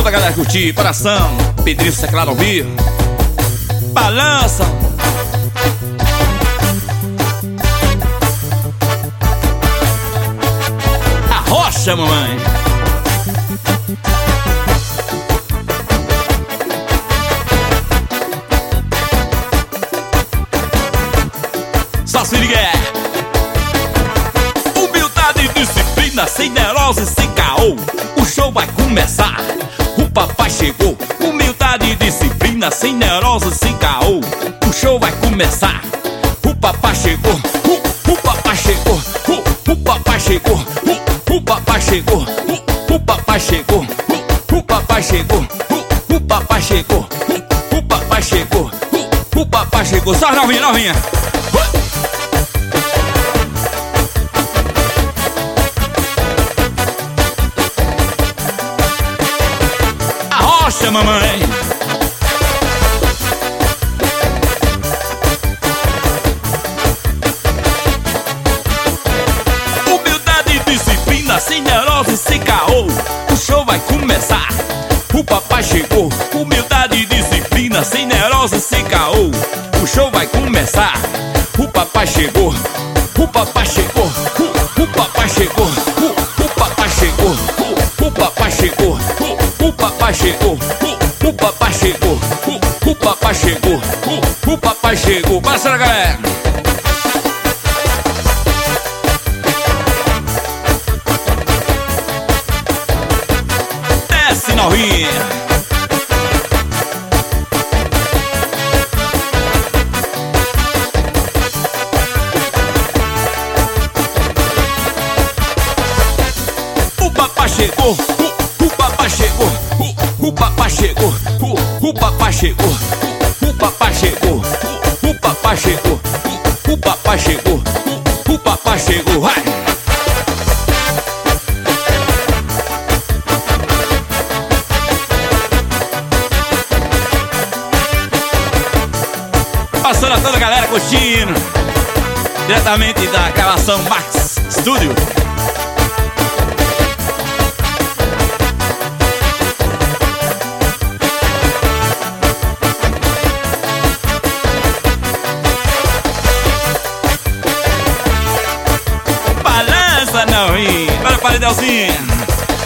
a galera curtir, coração, Pedrinho Teclado ao vivo. Balança. Arrocha, mamãe. Só se liga. Humildade e disciplina, sem neurose, sem caô. O show vai começar. O papai chegou. Humildade e disciplina, sem neurose, sem caô. O show vai começar. O papai chegou. O papai chegou. O papai chegou. O papai chegou. O papai chegou. O papai chegou. O papai chegou. O papai chegou. O papai chegou. Só novinha, novinha. Arrocha, mamãe. Humildade e disciplina, sem neurose, sem caô. O show vai começar. O papai chegou. Humildade e disciplina, sem neurose, sem caô. O show vai começar. O papai chegou. O papai chegou. O papai chegou. O papai chegou. O papai chegou. O papai chegou. O papai chegou. O papai chegou. O papai chegou. Passa, galera. Desce, novinha. O papai chegou. O papai chegou. O papai chegou. O papai chegou. O papai chegou. O papai chegou. O papai chegou. O papai chegou. Vai. Passando a toda a galera curtindo, diretamente da gravação Max Studio. Balança, não ri. Olha o paredãozinho.